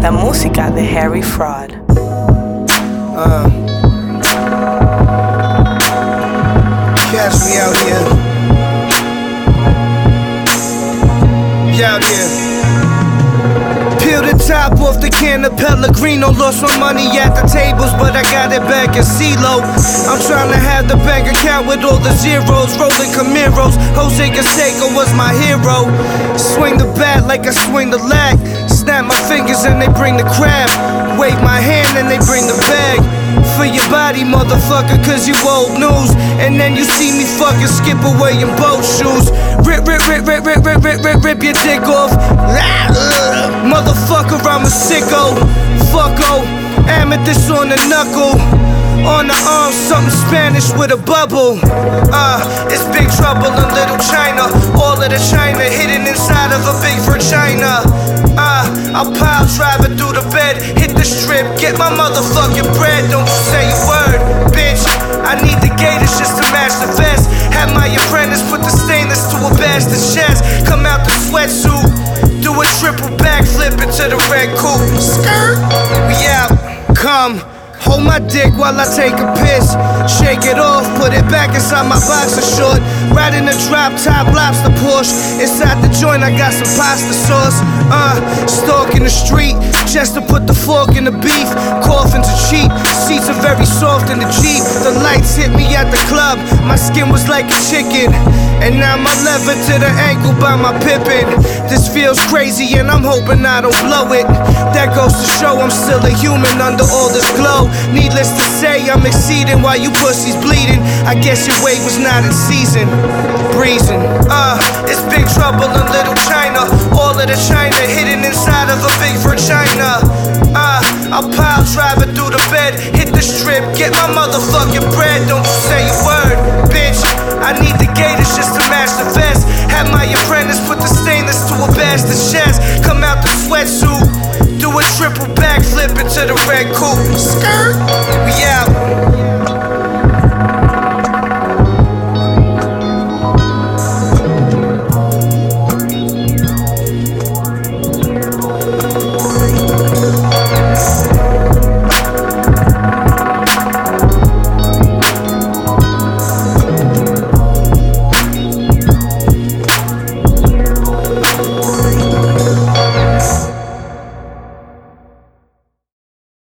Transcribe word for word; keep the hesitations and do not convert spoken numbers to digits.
la música de Harry Fraud. Uh, catch me out here. We out here. Peel the top off the can of Pellegrino. Lost my money at the tables, but I got it back in C-Lo. I'm trying to have the bank account with all the zeros. Rolling Camaros, Jose Canseco was my hero. Swing the bat like I swing the lag. Snap my fingers and they bring the crab. Wave my hand and they bring the bag. For your body, motherfucker, cause you old news. And then you see me fucking skip away in both shoes. Rip, rip, rip, rip, rip, rip, rip, rip, rip your dick off. Motherfucker, I'm a sicko. Fucko, amethyst on the knuckle. On the arm, something Spanish with a bubble. Uh, it's big trouble in Little China. All of the China hidden inside of a big vagina. Uh, I'll pile driving through the bed. Hit the strip, get my motherfucking bread. Don't you say a word, bitch. I need the gators just to match the vest. Have my apprentice put the stainless to a bastard chest. Come out the sweatsuit, do a triple backflip into the red coupe. Skirt, we out, come. Hold my dick while I take a piss. Shake it off, put it back inside my boxer short. Riding the drop top lobster Porsche. Inside the joint I got some pasta sauce. Uh, stalking the street just to put the fork in the beef. Coffins are cheap, seats are very soft in the Jeep. The lights hit me at the club, my skin was like a chicken. And now my leather to the ankle by my Pippin. This feels crazy and I'm hoping I don't blow it. That goes to show I'm still a human under all this glow. Needless to say, I'm exceeding while you pussies bleeding. I guess your weight was not in season. Breezing, uh, it's big trouble in Little China. All of the China hidden inside of a big vagina. Uh, I'll pile driving